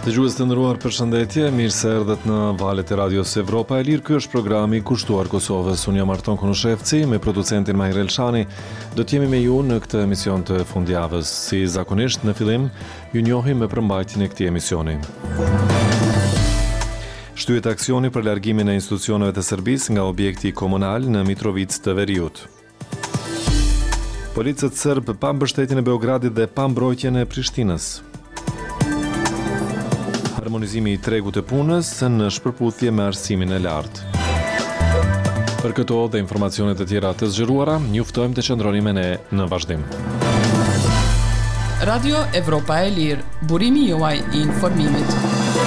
Dëgjues të nderuar, përshëndetje, mirë se erdhët në valët e Radios Evropa e Lirë. Ky është programi kushtuar Kosovës. Unë jam Arton Konushevci, me producentin Mahir Elshani. Do të jemi me ju në këtë emision të fundjavës. Si zakonisht, në fillim, ju njohim me përmbajtjen e këtij emisioni. Shtyhet aksioni për largimin e institucioneve të Serbisë nga objekti komunal në Mitrovicë të Veriut. Policët serb pa mbështetjen e Beogradit dhe pa mbrojtjen e Prishtinës. Harmonizimi i tregut të punës në shpërputhje me arsimin e lartë. Për këto dhe informacionet e tjera të zgjeruara, njoftojmë të qëndroni me ne në vazhdim. Radio Evropa e Lirë, burimi juaj i informimit.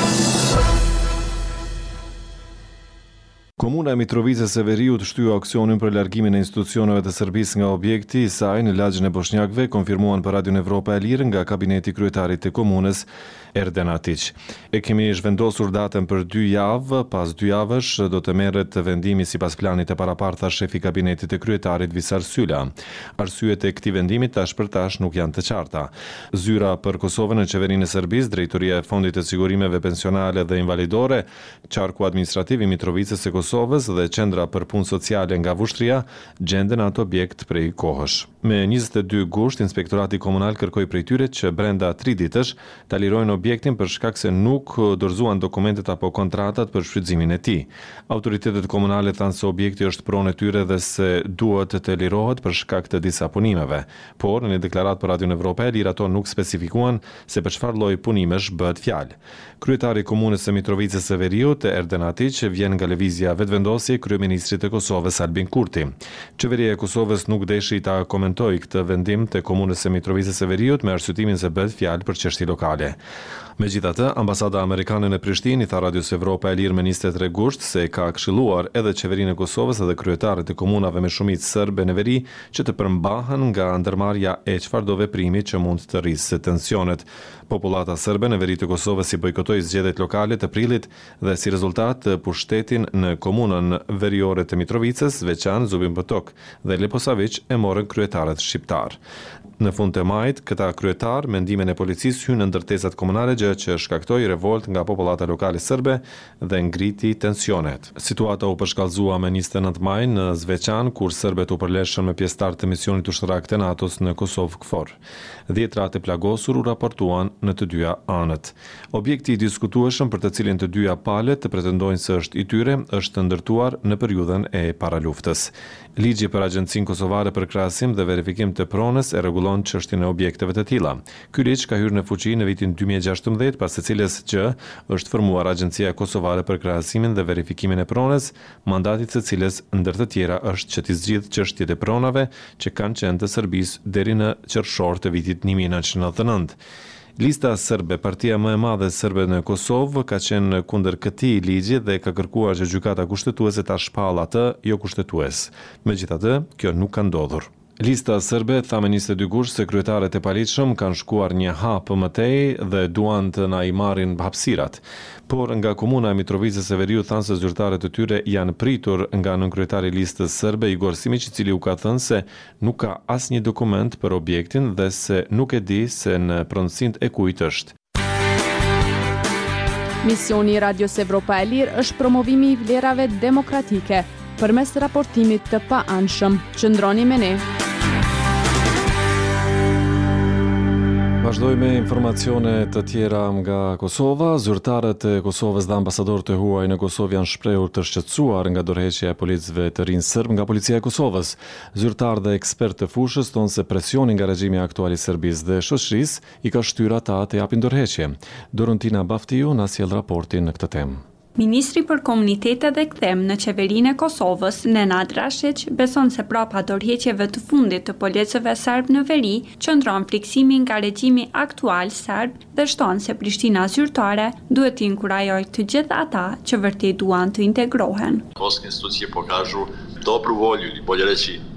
Komuna e Mitrovicës së Veriut shtyu aksionin për largimin e institucioneve të Serbisë nga objekti i saj në lagjin e Bosnjakëve, konfirmuan për Radion Evropa e Lirë nga kabineti kryetarit të komunës, Erden Atiq. E kemi zhvendosur datën për 2 javë, pas 2 javësh do të merret vendimi sipas planit të paraparta shefi kabinetit të kryetarit Visar Sylla. Arsyet e këtij vendimi tash për tash nuk janë të qarta. Zyra për Kosovën në qeverinë e Serbisë, Drejtoria e Fondit të Sigurimeve Pensionale dhe Invalidore, Qarku Administrativ i Mitrovicës së Kosovës dhe Qendra për Punë Sociale nga Vushtria gjenden atë objekt prej kohësh. Me 22 gusht, Inspektorati Komunal kërkoi prej tyre që brenda 3 ditësh ta lirojnë objektin për shkak se nuk dorëzuan dokumentet apo kontratat për shfrytëzimin e tij. Autoritetet komunale thanë se objekti është pronë e tyre dhe se duhet të lirohet për shkak të disa punimeve. Por në një deklaratë për Radion Evropa e Lirë ato nuk specifikuan se për çfarë lloji punimesh bëhet fjalë. Kryetari i komunës së Mitrovicës së Veriut, Erden Atiq, vjen nga lëvizja vetëvendosje kryeministrit të Kosovës Albin Kurti. Qeveria e Kosovës nuk deshi ta komentoi këtë vendim të komunës së Mitrovicës së Veriut me arsyetimin se bëhet fjalë për çështje lokale. Megjithatë, ambasada amerikane në Prishtinë i tha Radios Evropa e Lirë me 23 gusht se ka këshilluar edhe qeverinë e Kosovës edhe kryetarët e komunave me shumicë serbe në veri që të përmbahen nga ndërmarrja e çfarëdo veprimi që mund të rrisë tensionet. Popullata serbe në veri të Kosovës i bojkotoi zgjedhjet lokale të prillit dhe si rezultat pushtetin në komunën veriore të Mitrovicës, veçan Zubin Potok dhe Leposavić e morën kryetarët shqiptar. Në fund të majit, këta kryetar me ndihmën e policisë hynë në ndërtesat komunale, gjë që shkaktoi revolt nga popullata lokale serbe dhe ngriti tensionet. Situata u përshkallëzua me 29 maj në Zveçan, kur serbët u përleshën me pjesëtarë të misionit ushtarak të NATO-s në Kosovë KFOR. 10 ratë plagosur u raportuan në të dyja anët. Objekti i diskutueshëm për të cilin të dyja palët të pretendojnë se është i tyre është ndërtuar në periudhën e paraluftës. Ligji për Agjencinë Kosovare për krahasim dhe verifikim të pronës e rregullon çështjen e objekteve të tilla. Ky ligj ka hyrë në fuqi në vitin 2016, pas së cilës që është formuar Agjencia Kosovare për krahasimin dhe verifikimin e pronës, mandati i së cilës ndër të tjera është që të zgjidhë çështjet e pronave që kanë qenë të Serbisë deri në qershor të vitit 1999. Lista serbe, partia më e madhe serbe në Kosovë, ka qenë kundër këtij ligji dhe ka kërkuar që gjykata kushtetuese ta shpallë atë jo kushtetues. Megjithatë, kjo nuk ka ndodhur. Lista serbe tha me 22 gusht se kryetarët e palitshëm kanë shkuar një hap më tej dhe duan të na i marrin hapësirat. Por nga komuna e Mitrovicës së Veriut thanë se zyrtarët e tyre janë pritur nga nënkryetari i listës serbe Igor Simić, i cili u ka thënë se nuk ka asnjë dokument për objektin dhe se nuk e di se në pronësinë e kujt është. Misioni i Radios Evropa e Lirë është promovimi i vlerave demokratike përmes raportimit të paanshëm. Qëndroni me ne. Vazhdoj me informacione të tjera nga Kosova. Zyrtarët e Kosovës dhe ambasadorët e huaj në Kosovë janë shprehur të shqetësuar nga dorëheqja e policëve të rinj serb nga policia e Kosovës. Zyrtarë dhe ekspertë të fushës thonë se presioni nga regjimi aktual i Serbisë dhe shoqërisë i ka shtyrë ata të japin dorëheqje. Dorontina Baftiu na sjell raportin në këtë temë. Ministri për Komunitete dhe Kthem në qeverinë e Kosovës, Nenad Rashić, beson se prapa dorëheqjeve të fundit të policëve serb në veri qëndron friksimi nga regjimi aktual serb dhe shton se Prishtina zyrtare duhet të inkurajojë të gjithë ata që vërtet duan të integrohen. Kosovske institucije pokažu dobru volju ili bolje reći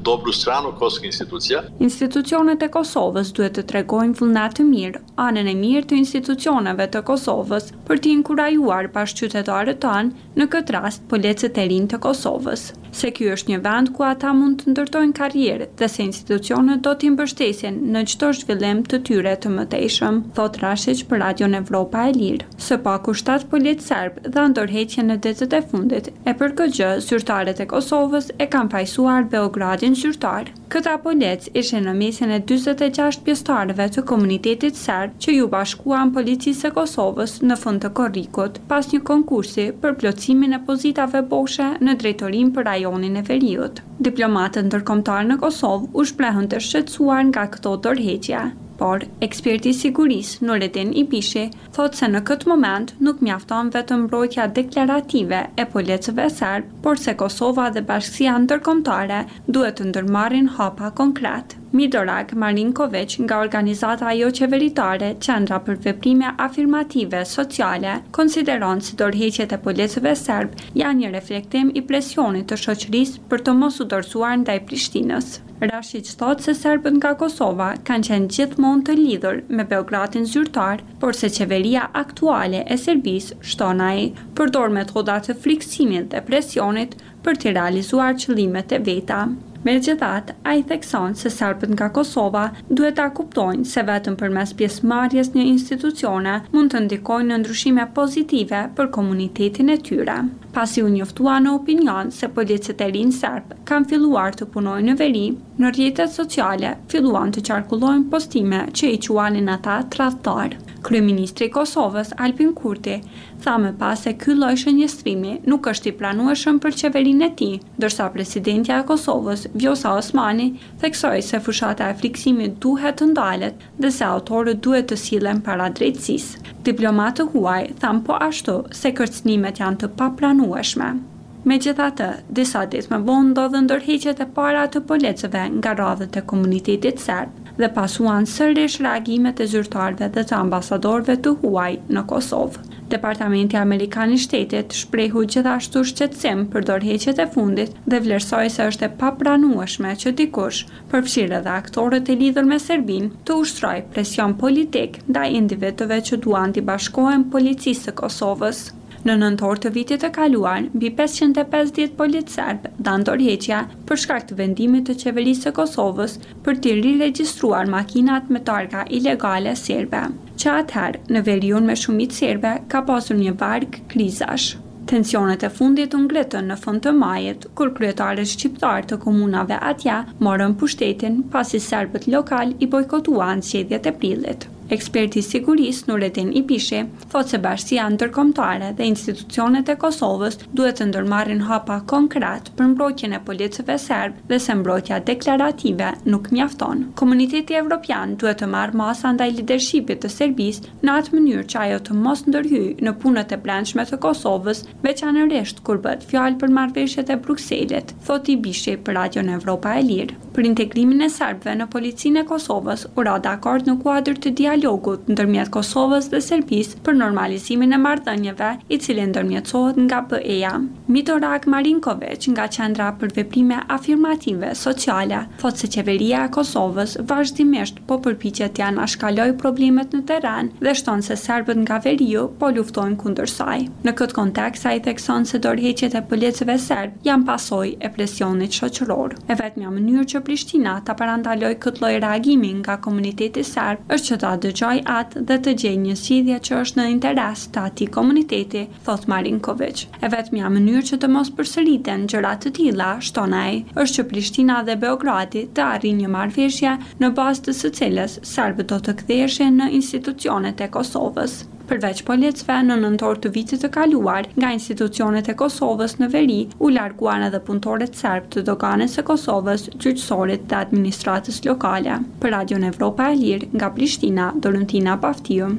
dobru strano kosk institucija. Institucionet e Kosovës duhet të tregojnë vullnet të mirë, anën e mirë të institucioneve të Kosovës për t'i inkurajuar bashkëqytetarët tanë, në këtë rast policët e rinj të Kosovës. Se ky është një vend ku ata mund të ndërtojnë karrierë dhe se institucionet do t'i mbështesin në çdo zhvillim të tyre të mëtejshëm, thot Rashić për Radion Evropa e Lirë. Së paku 7 policë serb dha ndërheqje në ditët e fundit, e për këtë gjë zyrtarët e Kosovës e kanë pajisuar Beogradin zyrtar. Këta policë ishin në mesin e 46 pjesëtarëve të komunitetit serb që ju bashkuan policisë e Kosovës në fund të korrikut, pas një konkursi për plotësimin e pozitave boshe në drejtorim për rajonin e Veriut. Diplomatët ndërkombëtar në Kosovë u shprehën të shqetësuar nga këto ndërheqje. Por, eksperti i sigurisë Nurettin Ipishi thotë se në këtë moment nuk mjafton vetëm mbrojtja deklarative e policëve serb, por se Kosova dhe bashkësia ndërkombëtare duhet të ndërmarrin hapa konkret. Midorag Marinković nga organizata jo qeveritare Qendra për veprime afirmative sociale konsideron se dorëheqjet e policëve serb janë një reflektim i presionit të shoqërisë për të mos u dorëzuar ndaj Prishtinës. Rashić thotë se serbët nga Kosova kanë qenë gjithmonë të lidhur me Beogradin zyrtar, por se qeveria aktuale e Serbisë, shton ai, përdor metoda të frikësimit dhe presionit për të realizuar qëllimet e veta. Megjithatë, ai thekson se serbët nga Kosova duhet ta kuptojnë se vetëm përmes pjesëmarrjes në institucione mund të ndikojnë në ndryshime pozitive për komunitetin e tyre. Pasi u njoftua në opinion se policët e rinj serb kanë filluar të punojnë në veri, në rrjetet sociale filluan të qarkullojnë postime që i quanin ata tradhtar. Kryeministri i Kosovës, Albin Kurti, tha më pas se ky lloj shënjestrimi nuk është i pranueshëm për qeverinë e tij, ndërsa presidentja e Kosovës, Vjosa Osmani, theksoi se fushata e frikësimit duhet të ndalet dhe se autorët duhet të sillen para drejtësisë. Diplomatë huaj thanë po ashtu se kërcënimet janë të papranueshme. Megjithatë, disa ditë më vonë ndodhen ndërheqjet e para të policëve nga radhët e komunitetit serb dhe pasuan sërish reagimet e zyrtarëve dhe të ambasadorëve të huaj në Kosovë. Departamenti Amerikan i Shtetit shprehu gjithashtu shqetësim për dorëheqjet e fundit dhe vlerësoi se është e papranueshme që dikush, përfshirë edhe aktorët e lidhur me Serbinë, të ushtrojë presion politik ndaj individëve që duan t'i bashkohen policisë së Kosovës. Në nëntor të vitit të kaluar, mbi 550 policë serb dhanë dorëheqja për shkak të vendimit të qeverisë së Kosovës për të riregjistruar makinat me targa ilegale serbe, që atëherë në veriun me shumicë serbe ka pasur një varg krizash. Tensionet e fundit u ngritën në fund të majit, kur kryetarët shqiptar të komunave atje morën pushtetin pasi serbët lokal i bojkotuan zgjedhjet e prillit. Eksperti i sigurisë Nurettin Ipishi thotë se bashkësia ndërkombëtare dhe institucionet e Kosovës duhet të ndërmarrin hapa konkret për mbrojtjen e policëve serb dhe se mbrojtja deklarative nuk mjafton. Komuniteti evropian duhet të marrë masa ndaj lidershipit të Serbisë në atë mënyrë që ajo të mos ndërhyjë në punët e brendshme të Kosovës, veçanërisht kur bëhet fjalë për marrëveshjet e Brukselit, thotë Ipishi për Radion Evropa e Lirë. Për integrimin e serbëve në policinë e Kosovës u ra dakord në kuadër të dialogut ndërmjet Kosovës dhe Serbisë për normalizimin e marrëdhënieve, i cili ndërmjetësohet nga BE-ja. Midorag Marinković nga Qendra për veprime afirmative sociale thotë se qeveria e Kosovës vazhdimisht po përpiqet t'ia anashkalojë problemet në terren dhe shton se serbët nga veriu po luftojnë kundër saj. Në këtë kontekst ai thekson se dorëheqjet e policëve serb janë pasojë e presionit shoqëror. E vetmja mënyrë që Prishtina ta parandalojë këtë lloj reagimi nga komuniteti serb është që ta dëgjoj atë dhe të gjejë një zgjidhje që është në interes të atij komuniteti, thot Marinković. E vetmja mënyrë që të mos përsëriten gjëra të tilla, shton ai, është që Prishtina dhe Beogradi të arrijnë një marrëveshje në bazë të së cilës serbët do të ktheheshin në institucionet e Kosovës. Përveç policëve, në nëntor të vitit të kaluar, nga institucionet e Kosovës në veri, u larguan edhe punëtorët serb të doganës së Kosovës, gjyqësorit dhe administratës lokale. Për Radion Evropa e Lirë, nga Prishtina, Dorentina Paftiu.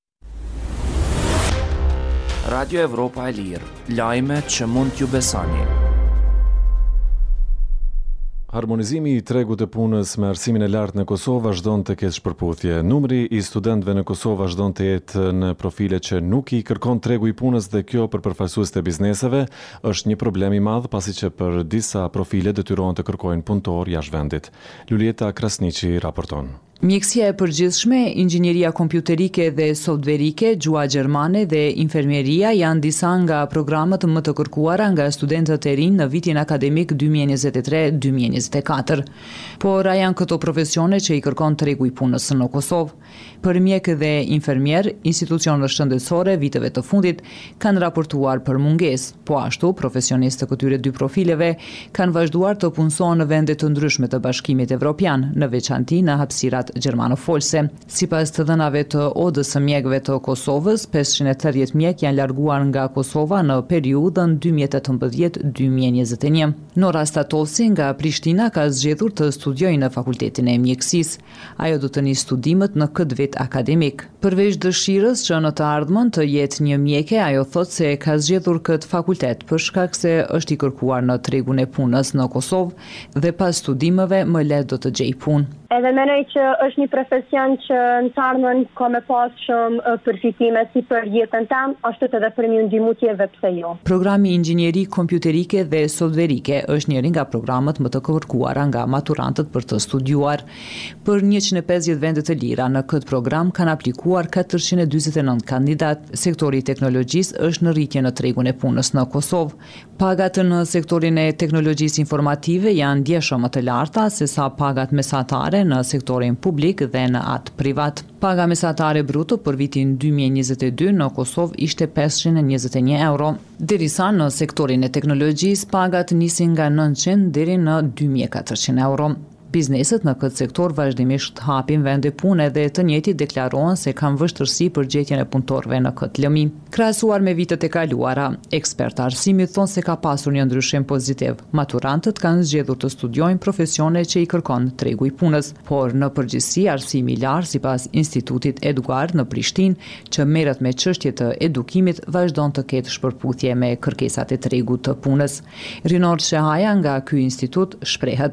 Radio Evropa e Lirë, lajme që mund t'ju besoni. Harmonizimi I tregut të punës me arsimin e lartë në Kosovë vazhdon të ketë shpërputhje. Numri I studentëve në Kosovë vazhdon të jetë në profile që nuk I kërkon tregu I punës dhe kjo për përfaqësuesit e bizneseve është një problem I madh pasi që për disa profile detyrohen të kërkojnë punëtor jashtë vendit. Lulieta Krasniqi raporton. Mjekësia e përgjithshme, inxhinieria kompjuterike dhe softverike, gjua gjermane dhe infermieria janë disa nga programet më të kërkuara nga studentët e rinj në vitin akademik 2023-2024. Por a janë këto profesione që I kërkon tregu I punës në Kosovë? Për mjek dhe infermier, institucionet shëndetësore viteve të fundit kanë raportuar për mungesë, po ashtu profesionistë të këtyre dy profileve kanë vazhduar të punësohen në vende të ndryshme të Bashkimit Evropian, në veçanti në hapësirat gjermanofolse. Sipas të dhënave të Odës së mjekëve të Kosovës, 530 mjek janë larguar nga Kosova në periudhën 2018-2021. Nora Statosi nga Prishtina ka zgjedhur të studiojë në Fakultetin e Mjekësisë. Ajo do të nisë studimet në këtë vit akademik. Përveç dëshirës që në të ardhmen të jetë një mjeke, ajo thotë se ka zgjedhur këtë fakultet për shkak se është I kërkuar në tregun e punës në Kosovë dhe pas studimeve më lehtë do të gjej punë. Edhe mendoj që është një profesion që në të ardhmen ka me pas shumë përfitime si për jetën tam, ashtu edhe për një ndihmu tjetër pse jo. Programi inxhinieri kompjuterike dhe softverike është njëri nga programet më të kërkuara nga maturantët për të studiuar. Për 150 vende të lira në këtë program kanë aplikuar 449 kandidat. Sektori I teknologjisë është në rritje në tregun e punës në Kosovë. Pagat në sektorin e teknologjisë informative janë ndjeshëm më të larta se sa pagat mesatare në sektorin publik dhe në atë privat. Paga mesatare bruto për vitin 2022 në Kosovë ishte 521 euro, derisa në sektorin e teknologjisë pagat nisin nga 900 deri në 2400 euro. Bizneset në këtë sektor vazhdimisht hapin vende pune dhe të njëjtit deklarohen se kanë vështirësi për gjetjen e punëtorëve në këtë lëmi. Krahasuar me vitet e kaluara, ekspertë arsimit thonë se ka pasur një ndryshim pozitiv. Maturantët kanë zgjedhur të studiojnë profesione që I kërkon tregu I punës, por në përgjithësi arsimi I lartë sipas Institutit Eduard në Prishtinë, që merret me çështje të edukimit, vazhdon të ketë shpërputhje me kërkesat e tregut të punës. Rinor Shehaja nga ky institut shprehet: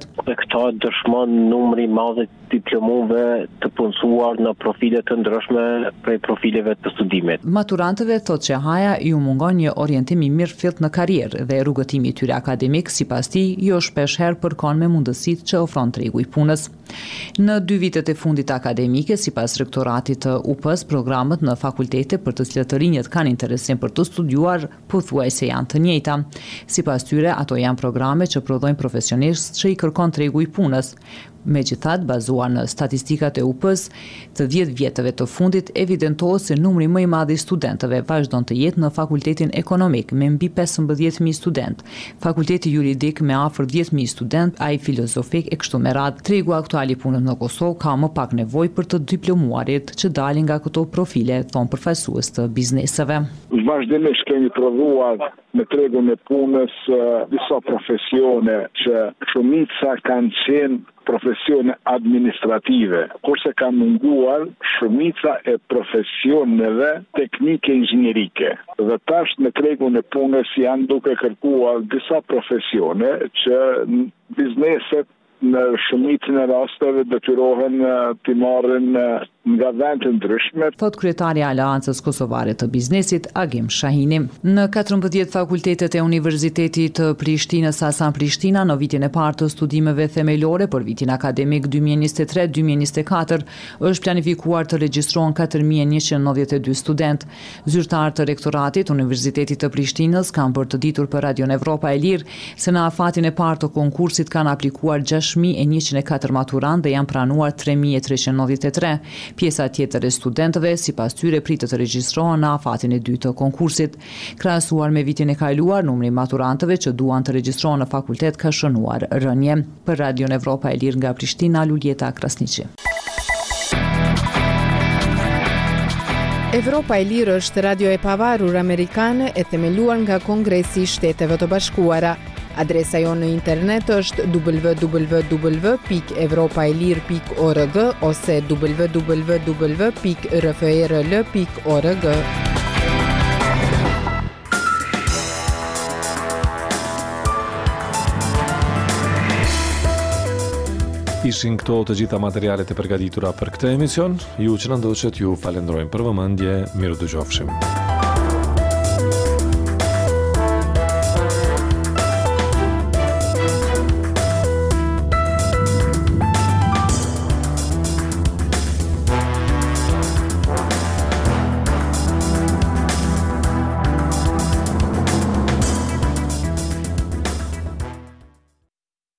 numri I madh diplomuve të punësuar në profile të ndryshme prej profileve të studimit. Maturantëve thotë që Haja ju mungon një orientim I mirëfillt në karrierë dhe rrugëtimi I tyre akademik sipas tij jo shpesh herë përkon me mundësitë që ofron tregu I punës. Në 2 vitet e fundit akademike, sipas rektoratit të UP-s, programet në fakultete për të cilët të rinjët kanë interesim për të studiuar pothuajse janë të njëjta. Sipas tyre, ato janë programe që prodhojnë profesionistë që I kërkon tregu I punës. Megjithatë, bazuar në statistikat e UP-s, të 10 vjetëve të fundit evidentohet se numri më I madh I studentëve vazhdon të jetë në fakultetin ekonomik me mbi 15.000 student, fakulteti juridik me afër 10.000 student, ai filozofik e kështu me radhë. Tregu aktual I punës në Kosovë ka më pak nevojë për të diplomuarit që dalin nga këto profile, thon përfaqësues të bizneseve. Vazhdimisht kemi prodhuar në tregun e punës disa profesione që shumica kanë qenë profesione administrative, kurse ka munguar shumica e profesioneve teknike inxhinierike. Dhe tash në tregun e punës janë duke kërkuar disa profesione që bizneset në shumicën e rasteve detyrohen të marrin nga vende të ndryshme. Thot kryetari I Aleancës Kosovare të Biznesit, Agim Shahini. Në 14 fakultetet e Universitetit të Prishtinës Hasan Prishtina në vitin e parë të studimeve themelore për vitin akademik 2023-2024 është planifikuar të regjistrohen 4192 student. Zyrtar të rektoratit Universitetit të Prishtinës kanë për të ditur për Radion Evropa e Lirë se në afatin e parë të konkursit kanë aplikuar 6104 maturant dhe janë pranuar 3393. Pjesa tjetër e studentëve sipas tyre pritet të regjistrohen në afatin e dytë të konkursit. Krahasuar me vitin e kaluar, numri I maturantëve që duan të regjistrohen në fakultet ka shënuar rënje. Për Radion Evropa e Lirë nga Prishtina, Lulieta Krasniqi. Evropa e Lirë është radio e pavarur amerikane e themeluar nga Kongresi I Shteteve të Bashkuara. Adresa jonë në internet është www.evropaelir.org ose www.rfrl.org. Ishin këto të gjitha materialet e përgatitura për këtë emision. Ju që na ndoqët, ju falenderojmë për vëmendje. Miru dëgjofshim.